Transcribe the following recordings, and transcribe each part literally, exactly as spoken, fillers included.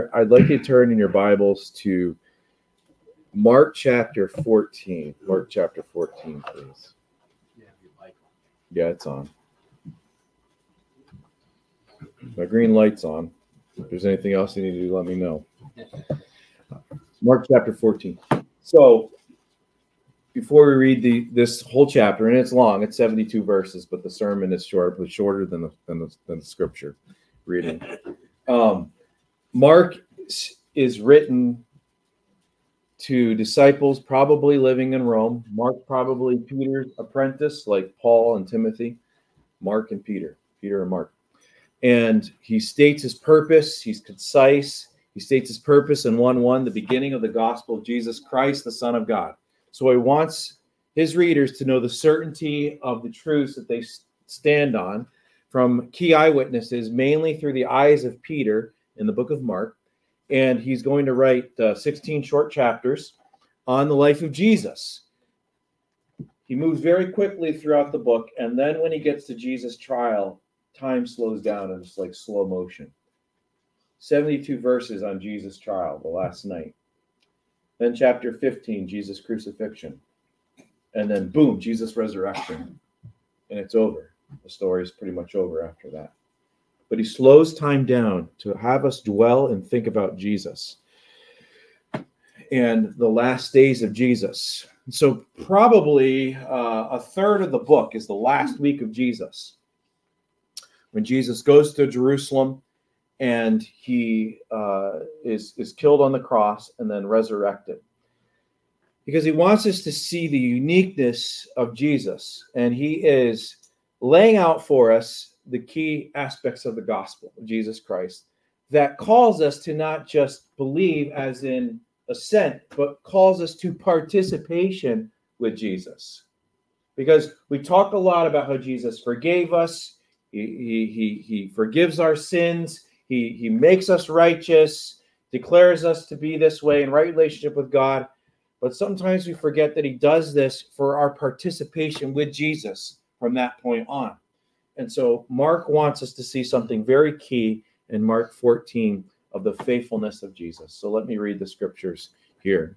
I'd like you to turn in your Bibles to Mark chapter fourteen. Mark chapter fourteen, please. Yeah, it's on. My green light's on. If there's anything else you need to do, let me know. Mark chapter fourteen. So, before we read the this whole chapter, and it's long, it's seventy-two verses, but the sermon is short, but shorter than the than the, than the scripture reading. Um, Mark is written to disciples probably living in Rome. Mark probably Peter's apprentice, like Paul and Timothy. Mark and Peter, Peter and Mark. And he states his purpose. He's concise. He states his purpose in one one, the beginning of the gospel of Jesus Christ, the Son of God. So he wants his readers to know the certainty of the truths that they stand on from key eyewitnesses, mainly through the eyes of Peter in the book of Mark. And he's going to write uh, sixteen short chapters on the life of Jesus. He moves very quickly throughout the book. And then when he gets to Jesus' trial, time slows down and it's like slow motion. seventy-two verses on Jesus' trial, the last night. Then chapter fifteen, Jesus' crucifixion. And then boom, Jesus' resurrection. And it's over. The story is pretty much over after that. But he slows time down to have us dwell and think about Jesus and the last days of Jesus. So probably uh, a third of the book is the last week of Jesus, when Jesus goes to Jerusalem and he uh, is, is killed on the cross and then resurrected. Because he wants us to see the uniqueness of Jesus, and he is laying out for us the key aspects of the gospel of Jesus Christ that calls us to not just believe as in assent, but calls us to participation with Jesus. Because we talk a lot about how Jesus forgave us. He, he, he, he forgives our sins. He, he makes us righteous, declares us to be this way in right relationship with God. But sometimes we forget that he does this for our participation with Jesus from that point on. And so Mark wants us to see something very key in Mark fourteen of the faithfulness of Jesus. So let me read the scriptures here.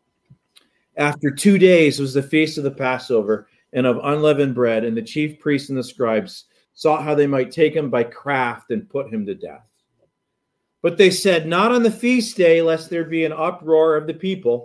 After two days was the feast of the Passover and of unleavened bread, and the chief priests and the scribes sought how they might take him by craft and put him to death. But they said, not on the feast day, lest there be an uproar of the people.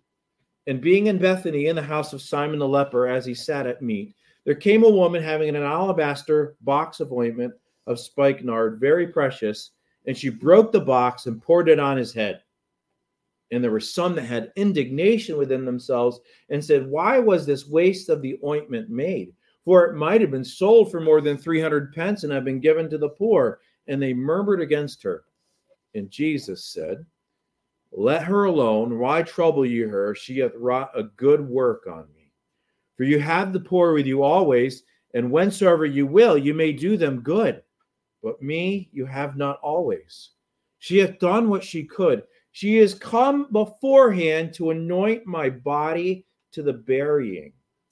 And being in Bethany in the house of Simon the leper, as he sat at meat, there came a woman having an alabaster box of ointment of spikenard, very precious, and she broke the box and poured it on his head. And there were some that had indignation within themselves and said, why was this waste of the ointment made? For it might have been sold for more than three hundred pence and have been given to the poor. And they murmured against her. And Jesus said, let her alone. Why trouble you her? She hath wrought a good work on me. For you have the poor with you always, and whensoever you will, you may do them good. But me you have not always. She hath done what she could. She is come beforehand to anoint my body to the burying.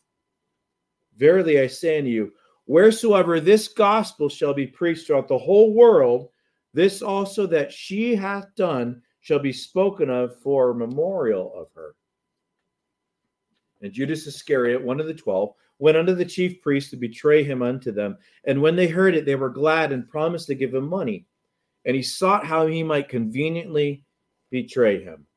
Verily I say unto you, wheresoever this gospel shall be preached throughout the whole world, this also that she hath done shall be spoken of for a memorial of her. And Judas Iscariot, one of the twelve, went unto the chief priests to betray him unto them. And when they heard it, they were glad and promised to give him money. And he sought how he might conveniently betray him.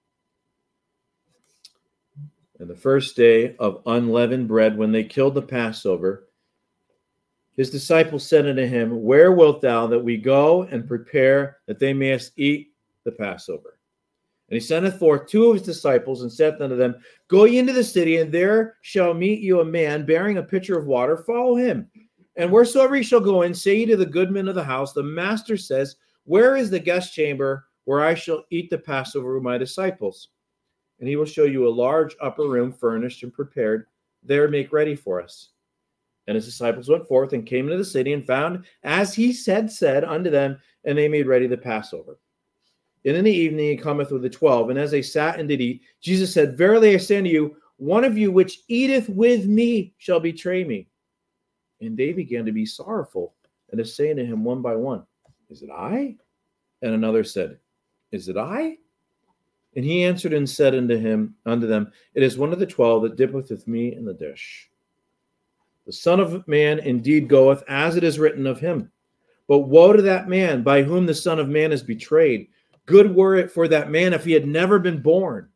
And the first day of unleavened bread, when they killed the Passover, his disciples said unto him, where wilt thou that we go and prepare that they mayest eat the Passover? And he senteth forth two of his disciples and saith unto them, go ye into the city, and there shall meet you a man bearing a pitcher of water. Follow him. And wheresoever ye shall go in, say ye to the goodman of the house, the master says, where is the guest chamber where I shall eat the Passover with my disciples? And he will show you a large upper room furnished and prepared. There make ready for us. And his disciples went forth and came into the city and found, as he said, said unto them, and they made ready the Passover. And in the evening he cometh with the twelve, and as they sat and did eat, Jesus said, verily I say unto you, one of you which eateth with me shall betray me. And they began to be sorrowful, and to say unto him one by one, is it I? And another said, Is it I? And he answered and said unto him, unto them, It is one of the twelve that dippeth with me in the dish. The Son of Man indeed goeth, as it is written of him. But woe to that man by whom the Son of Man is betrayed. Good were it for that man if he had never been born.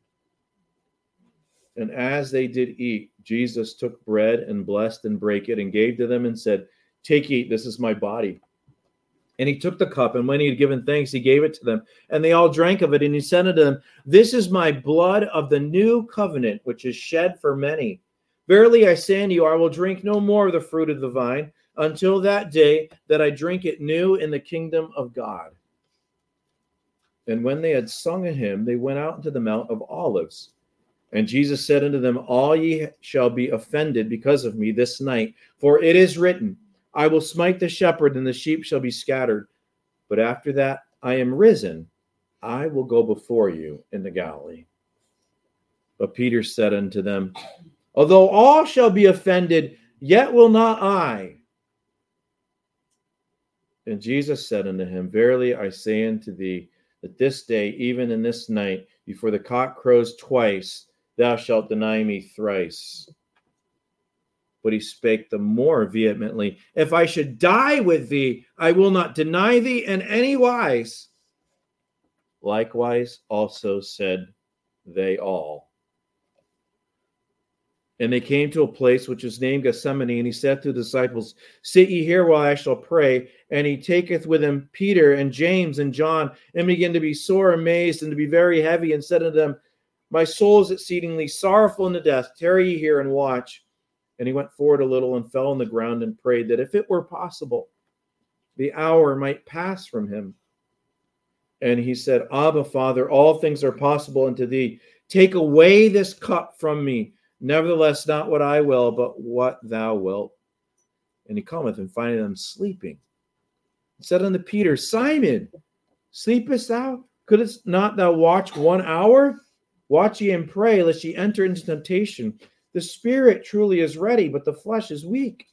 And as they did eat, Jesus took bread and blessed and brake it and gave to them and said, Take, eat, this is my body. And he took the cup, and when he had given thanks, he gave it to them. And they all drank of it, and he said unto them, This is my blood of the new covenant, which is shed for many. Verily I say unto you, I will drink no more of the fruit of the vine, until that day that I drink it new in the kingdom of God. And when they had sung a hymn, they went out into the Mount of Olives. And Jesus said unto them, All ye shall be offended because of me this night, for it is written, I will smite the shepherd, and the sheep shall be scattered. But after that I am risen, I will go before you into Galilee. But Peter said unto them, Although all shall be offended, yet will not I. And Jesus said unto him, Verily I say unto thee, that this day, even in this night, before the cock crows twice, thou shalt deny me thrice. But he spake the more vehemently, If I should die with thee, I will not deny thee in any wise. Likewise also said they all. And they came to a place which is named Gethsemane, and he said to the disciples, Sit ye here while I shall pray. And he taketh with him Peter and James and John, and began to be sore amazed and to be very heavy, and said unto them, My soul is exceedingly sorrowful unto death. Tarry ye here and watch. And he went forward a little and fell on the ground and prayed that if it were possible, the hour might pass from him. And he said, Abba, Father, all things are possible unto thee. Take away this cup from me. Nevertheless, not what I will, but what thou wilt. And he cometh and findeth them sleeping. He said unto Peter, Simon, sleepest thou? Couldst not thou watch one hour? Watch ye and pray, lest ye enter into temptation. The spirit truly is ready, but the flesh is weak.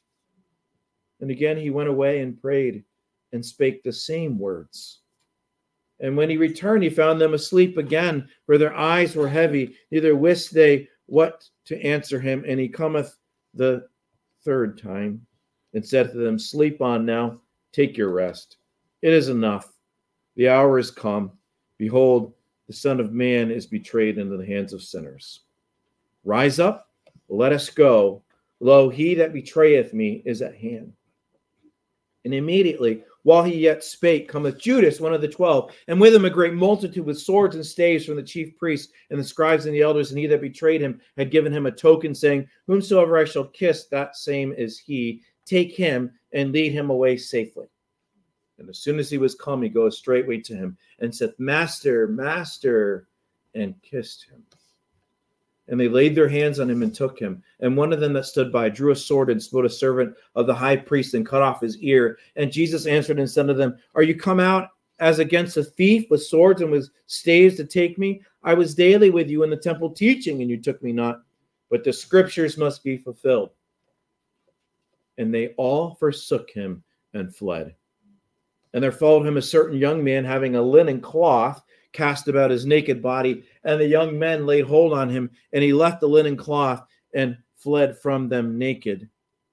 And again he went away and prayed and spake the same words. And when he returned, he found them asleep again, for their eyes were heavy, neither wist they what to answer him. And he cometh the third time and said to them, Sleep on now, take your rest. It is enough. The hour is come. Behold, the Son of Man is betrayed into the hands of sinners. Rise up, let us go. Lo, he that betrayeth me is at hand. And immediately, while he yet spake, cometh Judas, one of the twelve, and with him a great multitude with swords and staves from the chief priests and the scribes and the elders. And he that betrayed him had given him a token, saying, Whomsoever I shall kiss, that same is he. Take him and lead him away safely. And as soon as he was come, he goes straightway to him and said, Master, Master, and kissed him. And they laid their hands on him and took him. And one of them that stood by drew a sword and smote a servant of the high priest and cut off his ear. And Jesus answered and said to them, Are you come out as against a thief with swords and with staves to take me? I was daily with you in the temple teaching, and you took me not. But the scriptures must be fulfilled. And they all forsook him and fled. And there followed him a certain young man having a linen cloth cast about his naked body, and the young men laid hold on him, and he left the linen cloth and fled from them naked.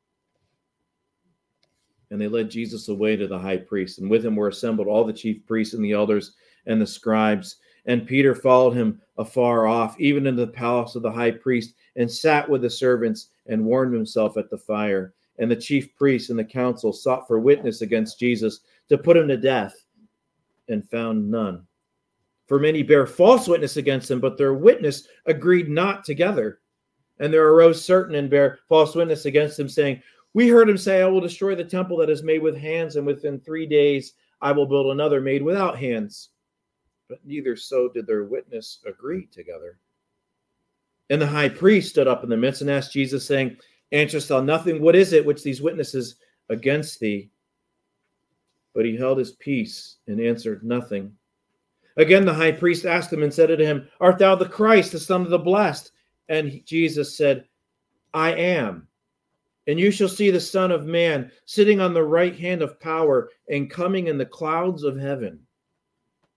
And they led Jesus away to the high priest, and with him were assembled all the chief priests and the elders and the scribes. And Peter followed him afar off, even into the palace of the high priest, and sat with the servants and warmed himself at the fire. And the chief priests and the council sought for witness against Jesus to put him to death, and found none. For many bare false witness against him, but their witness agreed not together. And there arose certain and bare false witness against him, saying, We heard him say, I will destroy the temple that is made with hands, and within three days I will build another made without hands. But neither so did their witness agree together. And the high priest stood up in the midst and asked Jesus, saying, Answerest thou nothing? What is it which these witnesses against thee? But he held his peace and answered nothing. Again, the high priest asked him and said to him, Art thou the Christ, the Son of the Blessed? And Jesus said, I am. And you shall see the Son of Man sitting on the right hand of power and coming in the clouds of heaven.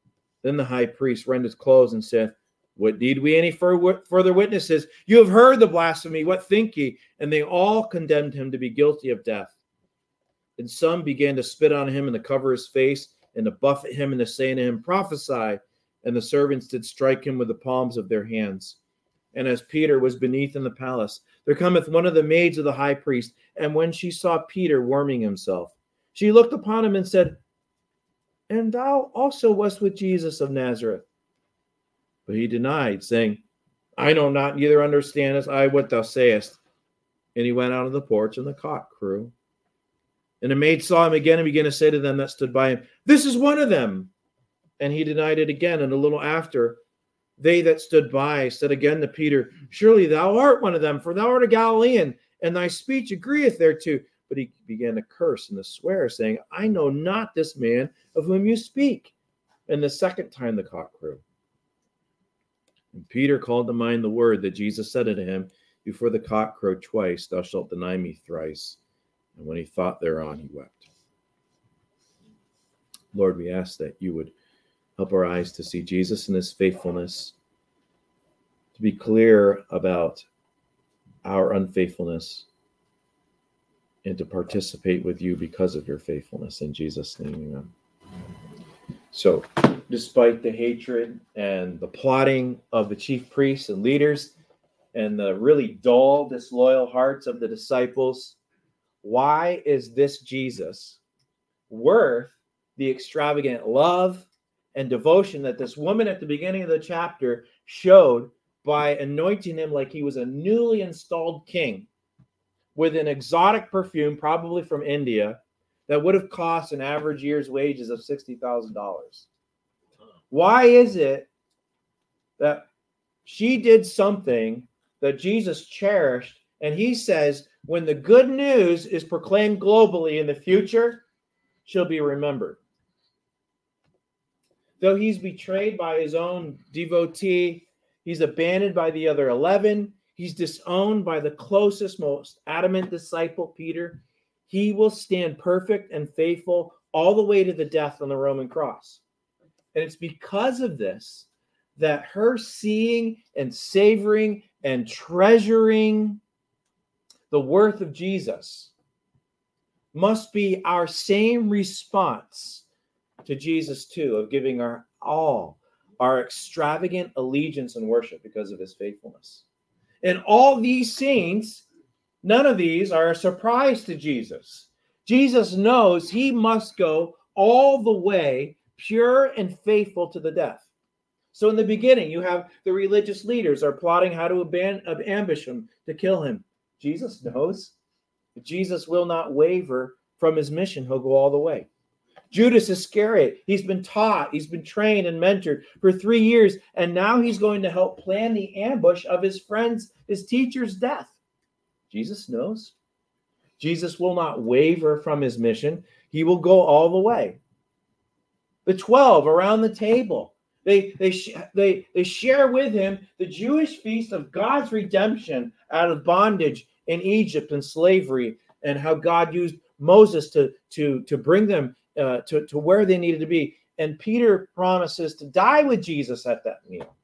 Then the high priest rent his clothes and said, what need we any further witnesses? You have heard the blasphemy. What think ye? And they all condemned him to be guilty of death. And some began to spit on him and to cover his face and to buffet him and to say to him, prophesy. And the servants did strike him with the palms of their hands. And as Peter was beneath in the palace, there cometh one of the maids of the high priest. And when she saw Peter warming himself, she looked upon him and said, and thou also wast with Jesus of Nazareth. But he denied, saying, I know not, neither understandest I what thou sayest. And he went out of the porch, and the cock crew. And the maid saw him again and began to say to them that stood by him, this is one of them. And he denied it again. And a little after, they that stood by said again to Peter, surely thou art one of them, for thou art a Galilean, and thy speech agreeth thereto. But he began to curse and to swear, saying, I know not this man of whom you speak. And the second time the cock crew. And Peter called to mind the word that Jesus said unto him, before the cock crow twice, thou shalt deny me thrice. And when he thought thereon, he wept. Lord, we ask that you would help our eyes to see Jesus and his faithfulness, to be clear about our unfaithfulness, and to participate with you because of your faithfulness. In Jesus' name, amen. So, despite the hatred and the plotting of the chief priests and leaders and the really dull, disloyal hearts of the disciples, why is this Jesus worth the extravagant love and devotion that this woman at the beginning of the chapter showed by anointing him like he was a newly installed king with an exotic perfume, probably from India, that would have cost an average year's wages of sixty thousand dollars? Why is it that she did something that Jesus cherished, and he says when the good news is proclaimed globally in the future, she'll be remembered? Though he's betrayed by his own devotee, he's abandoned by the other eleven, he's disowned by the closest, most adamant disciple, Peter, he will stand perfect and faithful all the way to the death on the Roman cross. And it's because of this that her seeing and savoring and treasuring the worth of Jesus must be our same response to Jesus too, of giving our all, our extravagant allegiance and worship because of his faithfulness. And all these saints, none of these are a surprise to Jesus. Jesus knows he must go all the way pure and faithful to the death. So in the beginning, you have the religious leaders are plotting how to aban- ambush him, to kill him. Jesus knows that Jesus will not waver from his mission. He'll go all the way. Judas Iscariot, he's been taught, he's been trained and mentored for three years, and now he's going to help plan the ambush of his friend's, his teacher's death. Jesus knows. Jesus will not waver from his mission. He will go all the way. The twelve around the table, they, they, they, they share with him the Jewish feast of God's redemption out of bondage in Egypt and slavery, and how God used Moses to, to, to bring them uh, to, to where they needed to be. And Peter promises to die with Jesus at that meal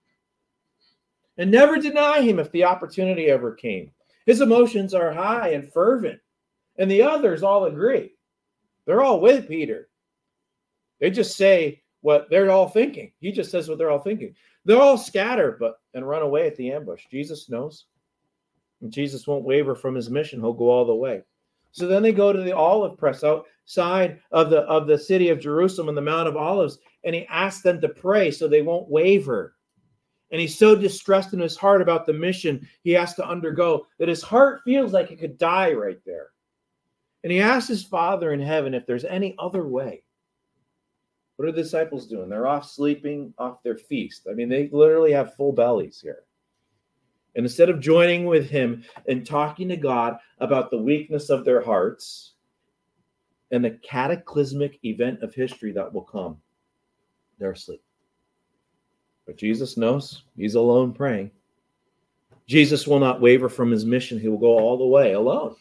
and never deny him if the opportunity ever came. His emotions are high and fervent, and the others all agree. They're all with Peter. They just say what they're all thinking. He just says what they're all thinking. They're all scattered but and run away at the ambush. Jesus knows. And Jesus won't waver from his mission. He'll go all the way. So then they go to the olive press outside of the, of the city of Jerusalem on the Mount of Olives, and he asks them to pray so they won't waver. And he's so distressed in his heart about the mission he has to undergo that his heart feels like it could die right there. And he asks his Father in heaven if there's any other way. What are the disciples doing? They're off sleeping off their feast. I mean, they literally have full bellies here. And instead of joining with him and talking to God about the weakness of their hearts and the cataclysmic event of history that will come, they're asleep. But Jesus knows. He's alone praying. Jesus will not waver from his mission. He will go all the way alone.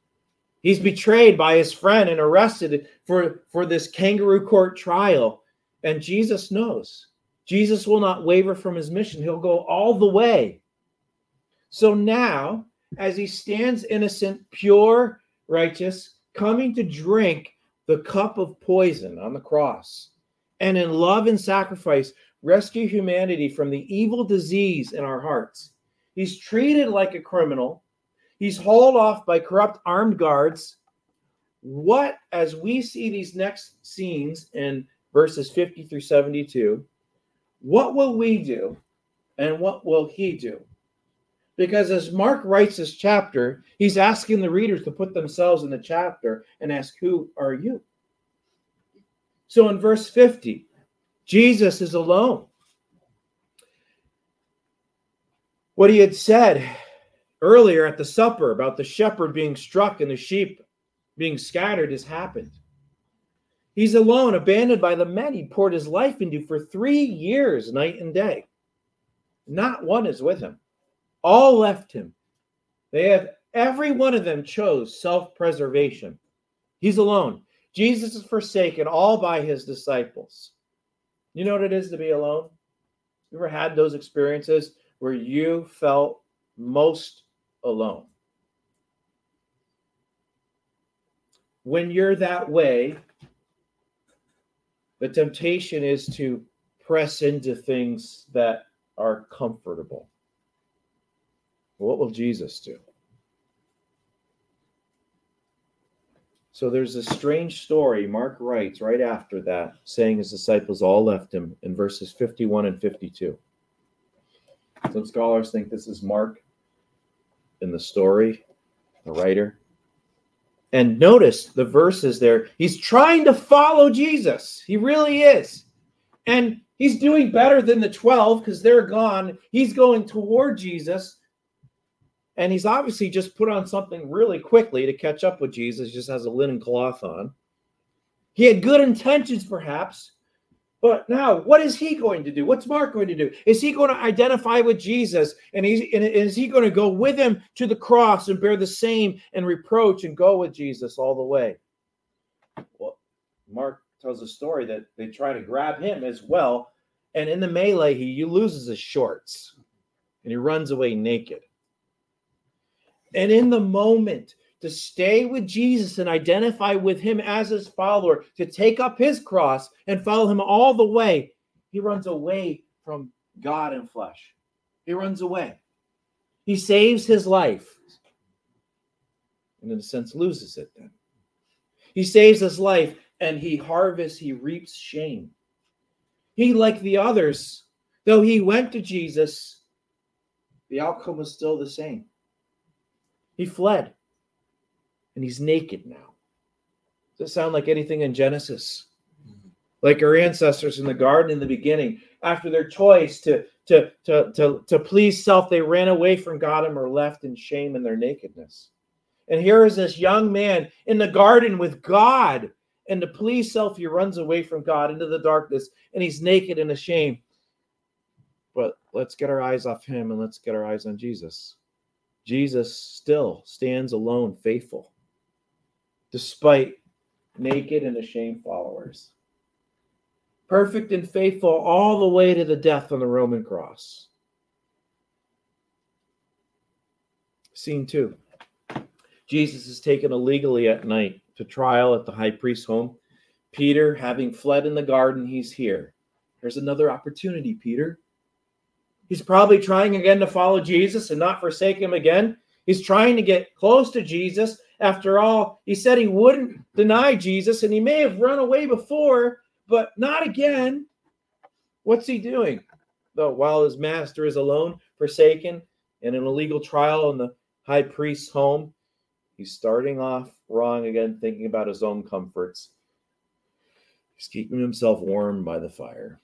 He's betrayed by his friend and arrested for, for this kangaroo court trial. And Jesus knows. Jesus will not waver from his mission. He'll go all the way. So now, as he stands innocent, pure, righteous, coming to drink the cup of poison on the cross, and in love and sacrifice, rescue humanity from the evil disease in our hearts. He's treated like a criminal. He's hauled off by corrupt armed guards. What, as we see these next scenes in verses fifty through seventy-two, what will we do and what will he do? Because as Mark writes this chapter, he's asking the readers to put themselves in the chapter and ask, who are you? So in verse fifty, Jesus is alone. What he had said earlier at the supper about the shepherd being struck and the sheep being scattered has happened. He's alone, abandoned by the men he poured his life into for three years, night and day. Not one is with him. All left him. They have, every one of them chose self-preservation. He's alone. Jesus is forsaken all by his disciples. You know what it is to be alone? You ever had those experiences where you felt most alone? When you're that way, the temptation is to press into things that are comfortable. What will Jesus do? So there's a strange story Mark writes right after that, saying his disciples all left him in verses fifty-one and fifty-two. Some scholars think this is Mark in the story, the writer. And notice the verses there. He's trying to follow Jesus. He really is. And he's doing better than the twelve because they're gone. He's going toward Jesus. And he's obviously just put on something really quickly to catch up with Jesus. He just has a linen cloth on. He had good intentions, perhaps. But now, what is he going to do? What's Mark going to do? Is he going to identify with Jesus? And, he's, and is he going to go with him to the cross and bear the shame and reproach and go with Jesus all the way? Well, Mark tells a story that they try to grab him as well. And in the melee, he loses his shorts. And he runs away naked. And in the moment, to stay with Jesus and identify with him as his follower, to take up his cross and follow him all the way, he runs away from God and flesh. He runs away. He saves his life. And in a sense, loses it then. He saves his life and he harvests, he reaps shame. He, like the others, though he went to Jesus, the outcome was still the same. He fled. And he's naked now. Does it sound like anything in Genesis? Like our ancestors in the garden in the beginning, after their choice to, to, to, to, to please self, they ran away from God and were left in shame in their nakedness. And here is this young man in the garden with God, and to please self, he runs away from God into the darkness, and he's naked and ashamed. But let's get our eyes off him and let's get our eyes on Jesus. Jesus still stands alone, faithful, despite naked and ashamed followers. Perfect and faithful all the way to the death on the Roman cross. Scene two. Jesus is taken illegally at night to trial at the high priest's home. Peter, having fled in the garden, he's here. There's another opportunity, Peter. He's probably trying again to follow Jesus and not forsake him again. He's trying to get close to Jesus. After all, he said he wouldn't deny Jesus, and he may have run away before, but not again. What's he doing? Though while his master is alone, forsaken, in an illegal trial in the high priest's home, he's starting off wrong again, thinking about his own comforts. He's keeping himself warm by the fire.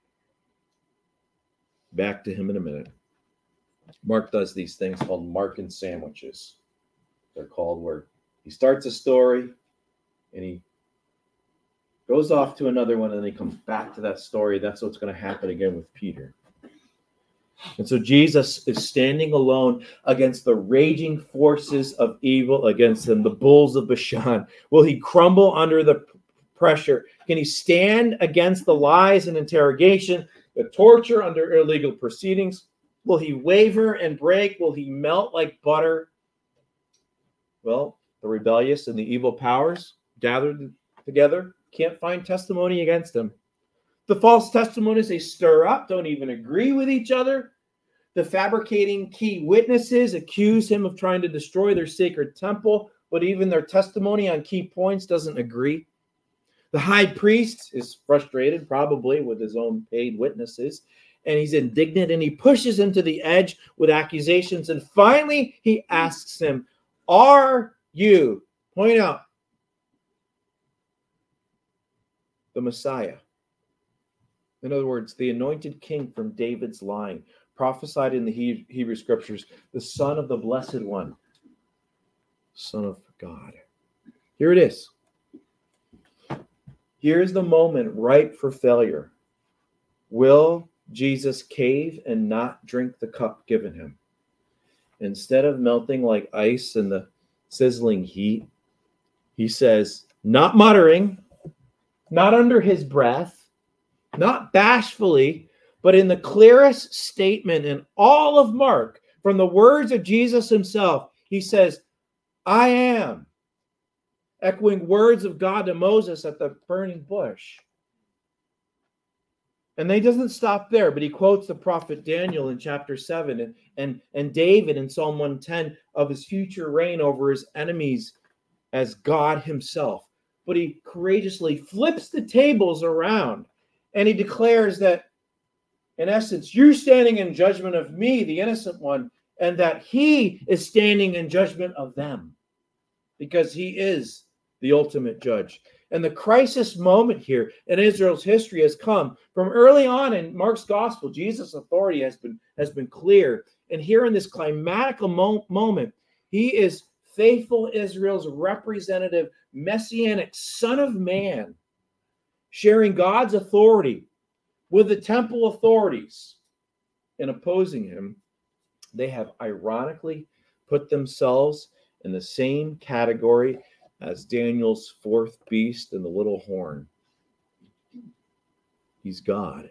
Back to him in a minute. Mark does these things called Markan sandwiches. They're called where he starts a story and he goes off to another one and then he comes back to that story. That's what's going to happen again with Peter. And so Jesus is standing alone against the raging forces of evil against him, the bulls of Bashan. Will he crumble under the pressure? Can he stand against the lies and interrogation, the torture under illegal proceedings? Will he waver and break? Will he melt like butter? Well, the rebellious and the evil powers gathered together can't find testimony against him. The false testimonies they stir up don't even agree with each other. The fabricating key witnesses accuse him of trying to destroy their sacred temple, but even their testimony on key points doesn't agree. The high priest is frustrated, probably, with his own paid witnesses, and he's indignant, and he pushes him to the edge with accusations, and finally he asks him, are you, point out, the Messiah? In other words, the anointed king from David's line, prophesied in the Hebrew scriptures, the son of the blessed one, son of God. Here it is. Here's the moment ripe for failure. Will Jesus cave and not drink the cup given him? Instead of melting like ice in the sizzling heat, he says, not muttering, not under his breath, not bashfully, but in the clearest statement in all of Mark, from the words of Jesus himself, he says, I am, echoing words of God to Moses at the burning bush. And he doesn't stop there, but he quotes the prophet Daniel in chapter seven and, and, and David in Psalm one ten of his future reign over his enemies as God himself. But he courageously flips the tables around and he declares that, in essence, you're standing in judgment of me, the innocent one, and that he is standing in judgment of them because he is the ultimate judge. And the crisis moment here in Israel's history has come from early on in Mark's gospel. Jesus' authority has been, has been clear. And here in this climactic mo- moment, he is faithful Israel's representative, messianic son of man, sharing God's authority with the temple authorities. In opposing him, they have ironically put themselves in the same category as Daniel's fourth beast and the little horn. He's God.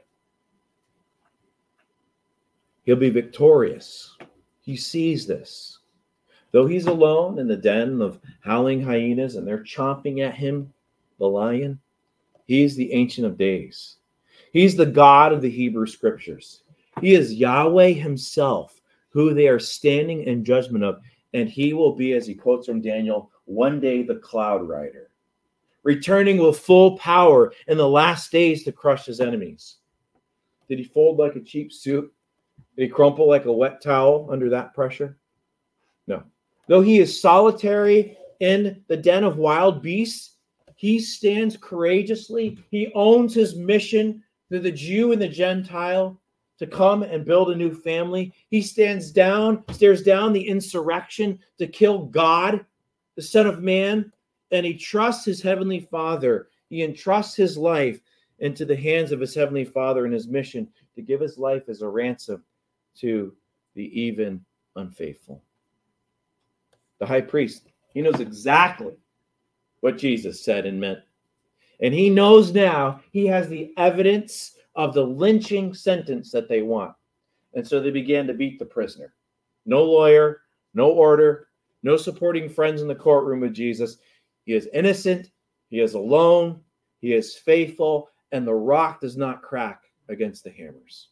He'll be victorious. He sees this. Though he's alone in the den of howling hyenas and they're chomping at him, the lion, he's the Ancient of Days. He's the God of the Hebrew Scriptures. He is Yahweh himself, who they are standing in judgment of, and he will be, as he quotes from Daniel, one day the cloud rider, returning with full power in the last days to crush his enemies. Did he fold like a cheap suit? Did he crumple like a wet towel under that pressure? No. Though he is solitary in the den of wild beasts, he stands courageously. He owns his mission to the Jew and the Gentile to come and build a new family. He stands down, stares down the insurrection to kill God, the Son of Man, and he trusts his heavenly Father. He entrusts his life into the hands of his heavenly Father in his mission to give his life as a ransom to the even unfaithful. The high priest, he knows exactly what Jesus said and meant. And he knows now he has the evidence of the lynching sentence that they want. And so they began to beat the prisoner. No lawyer, no order, no supporting friends in the courtroom with Jesus. He is innocent, he is alone, he is faithful, and the rock does not crack against the hammers.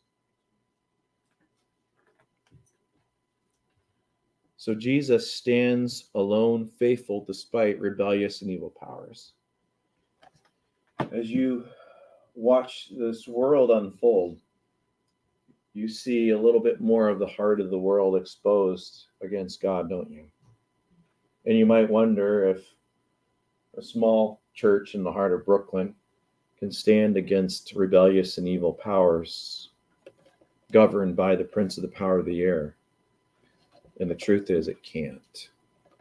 So Jesus stands alone, faithful, despite rebellious and evil powers. As you watch this world unfold, you see a little bit more of the heart of the world exposed against God, don't you? And you might wonder if a small church in the heart of Brooklyn can stand against rebellious and evil powers governed by the prince of the power of the air. And the truth is, it can't.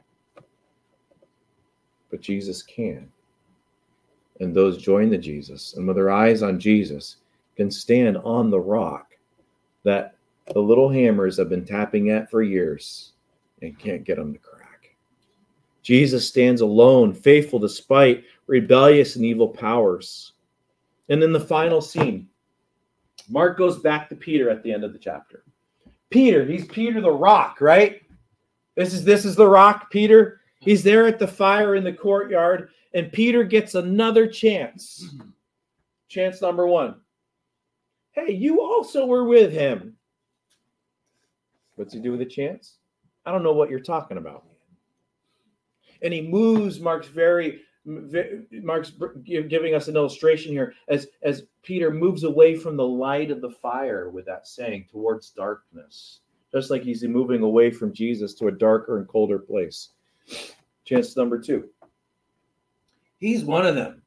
But Jesus can. And those join the Jesus, and with their eyes on Jesus, can stand on the rock that the little hammers have been tapping at for years and can't get them to crack. Jesus stands alone, faithful despite rebellious and evil powers. And then the final scene, Mark goes back to Peter at the end of the chapter. Peter, he's Peter the rock, right? This is this is the rock, Peter. He's there at the fire in the courtyard, and Peter gets another chance. Chance number one. Hey, you also were with him. What's he do with the chance? I don't know what you're talking about. And he moves, Mark's very, Mark's giving us an illustration here as, as Peter moves away from the light of the fire with that saying towards darkness. Just like he's moving away from Jesus to a darker and colder place. Chance number two. He's one of them.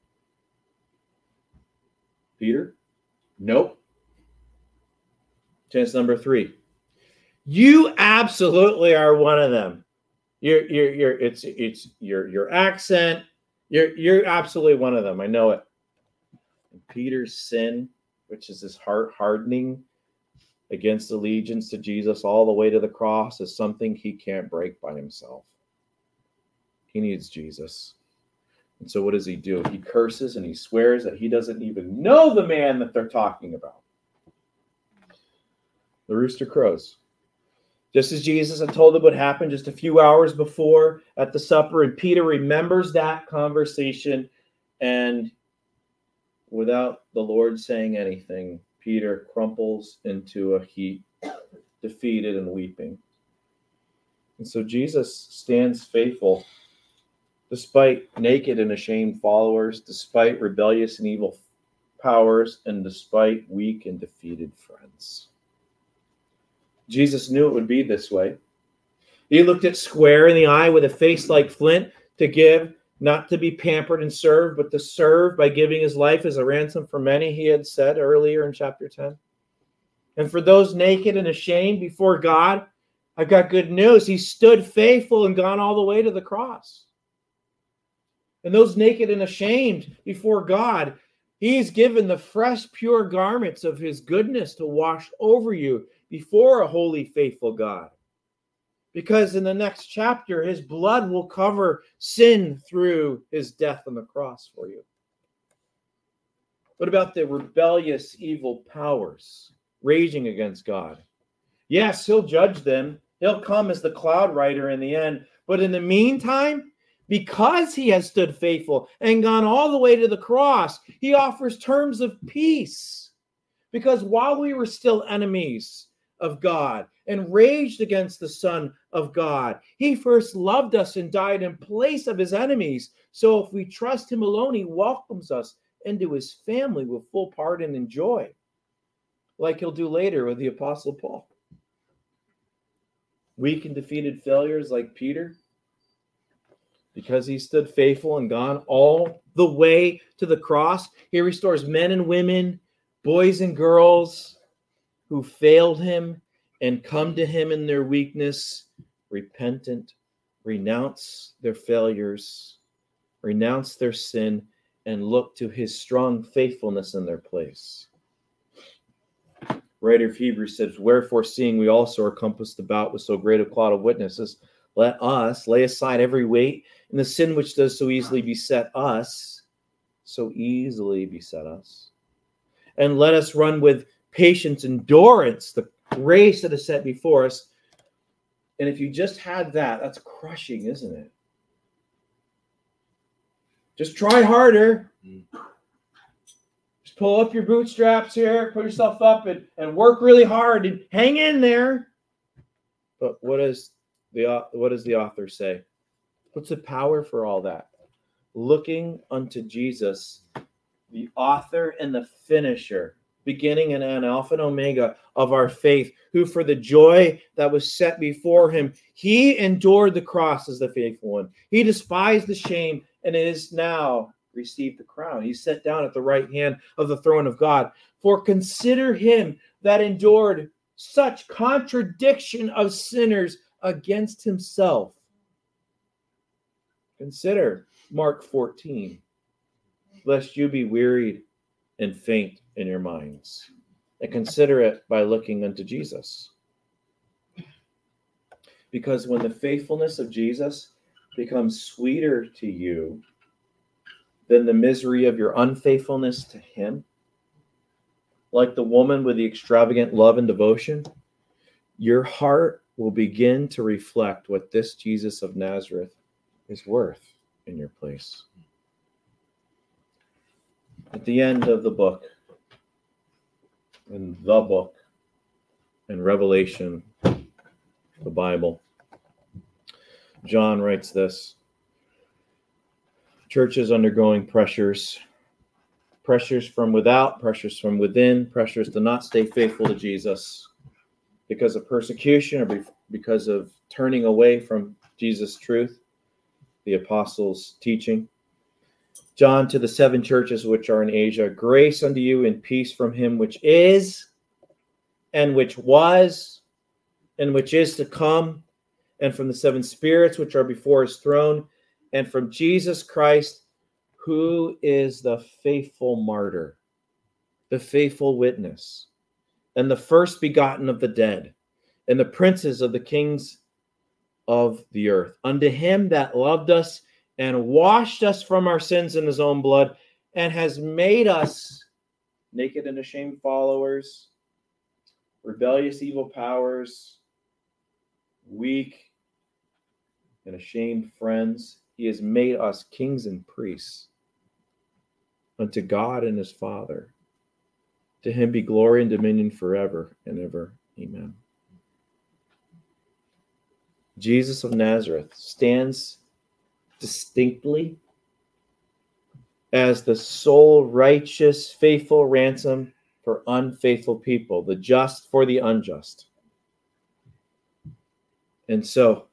Peter? Nope. Chance number three. You absolutely are one of them. You're, you're, you're, it's, it's your, your accent. You're, you're absolutely one of them. I know it. And Peter's sin, which is his heart hardening against allegiance to Jesus all the way to the cross, is something he can't break by himself. He needs Jesus. And so what does he do? He curses and he swears that he doesn't even know the man that they're talking about. The rooster crows. Just as Jesus had told them what happened just a few hours before at the supper, and Peter remembers that conversation, and without the Lord saying anything, Peter crumples into a heap, defeated and weeping. And so Jesus stands faithful despite naked and ashamed followers, despite rebellious and evil powers, and despite weak and defeated friends. Jesus knew it would be this way. He looked it square in the eye with a face like flint to give, not to be pampered and served, but to serve by giving his life as a ransom for many, he had said earlier in chapter ten. And for those naked and ashamed before God, I've got good news. He stood faithful and gone all the way to the cross. And those naked and ashamed before God, he's given the fresh, pure garments of his goodness to wash over you before a holy, faithful God. Because in the next chapter, his blood will cover sin through his death on the cross for you. What about the rebellious, evil powers raging against God? Yes, he'll judge them. He'll come as the cloud rider in the end. But in the meantime, because he has stood faithful and gone all the way to the cross, he offers terms of peace. Because while we were still enemies of God and raged against the Son of God, he first loved us and died in place of his enemies. So if we trust him alone, he welcomes us into his family with full pardon and joy, like he'll do later with the Apostle Paul. Weak and defeated failures like Peter, because he stood faithful and gone all the way to the cross, he restores men and women, boys and girls who failed him and come to him in their weakness, repentant, renounce their failures, renounce their sin, and look to his strong faithfulness in their place. Writer of Hebrews says, wherefore, seeing we also are compassed about with so great a cloud of witnesses, let us lay aside every weight and the sin which does so easily beset us, so easily beset us. And let us run with patience, endurance, the race that is set before us. And if you just had that, that's crushing, isn't it? Just try harder. Mm. Just pull up your bootstraps here, put yourself up and, and work really hard and hang in there. But what is the what does the author say? What's the power for all that? Looking unto Jesus, the author and the finisher, beginning and end, Alpha and Omega of our faith, who for the joy that was set before him, he endured the cross as the faithful one. He despised the shame and is now received the crown. He's set down at the right hand of the throne of God. For consider him that endured such contradiction of sinners against himself. Consider Mark fourteen, lest you be wearied and faint in your minds. And consider it by looking unto Jesus. Because when the faithfulness of Jesus becomes sweeter to you than the misery of your unfaithfulness to him? Like the woman with the extravagant love and devotion, your heart will begin to reflect what this Jesus of Nazareth is worth in your place. At the end of the book, in the book, in Revelation, the Bible, John writes this: church is undergoing pressures, pressures from without, pressures from within, pressures to not stay faithful to Jesus because of persecution or because of turning away from Jesus' truth, the apostles' teaching. John, to the seven churches which are in Asia, grace unto you and peace from him which is, and which was, and which is to come, and from the seven spirits which are before his throne, and from Jesus Christ, who is the faithful martyr, the faithful witness, and the first begotten of the dead, and the princes of the kings of the earth. Unto him that loved us and washed us from our sins in his own blood, and has made us naked and ashamed followers, rebellious evil powers, weak and ashamed friends. He has made us kings and priests unto God and his Father. To him be glory and dominion forever and ever. Amen. Jesus of Nazareth stands distinctly as the sole righteous, faithful ransom for unfaithful people, the just for the unjust. And so,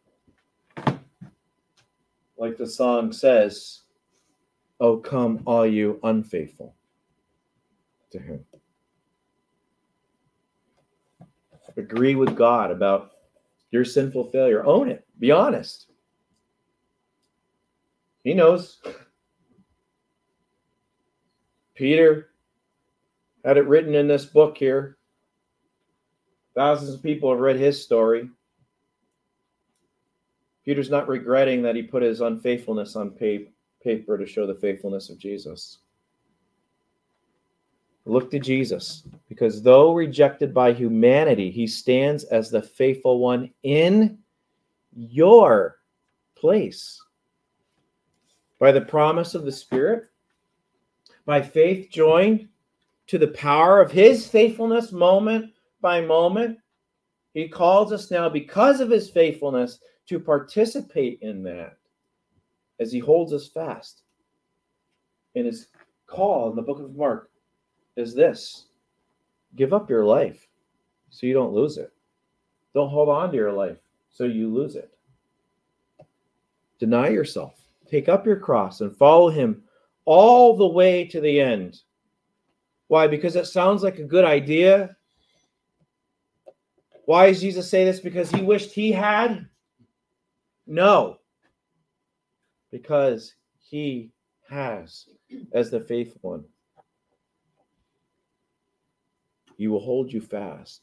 like the song says, "Oh, come, all you unfaithful to him." Agree with God about your sinful failure. Own it. Be honest. He knows. Peter had it written in this book here. Thousands of people have read his story. Peter's not regretting that he put his unfaithfulness on paper to show the faithfulness of Jesus. Look to Jesus, because though rejected by humanity, he stands as the faithful one in your place. By the promise of the Spirit, by faith joined to the power of his faithfulness moment by moment, he calls us now, because of his faithfulness, to participate in that as he holds us fast. And his call in the book of Mark is this: give up your life so you don't lose it. Don't hold on to your life so you lose it. Deny yourself. Take up your cross and follow him all the way to the end. Why? Because it sounds like a good idea. Why does Jesus say this? Because he wished he had? No. Because he has, as the faithful one. He will hold you fast.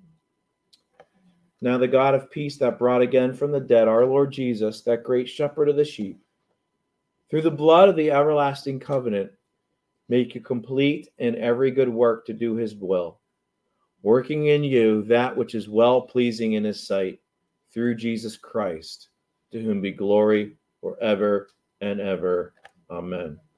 Now the God of peace that brought again from the dead our Lord Jesus, that great shepherd of the sheep, through the blood of the everlasting covenant, make you complete in every good work to do his will, working in you that which is well-pleasing in his sight, through Jesus Christ, to whom be glory forever and ever. Amen.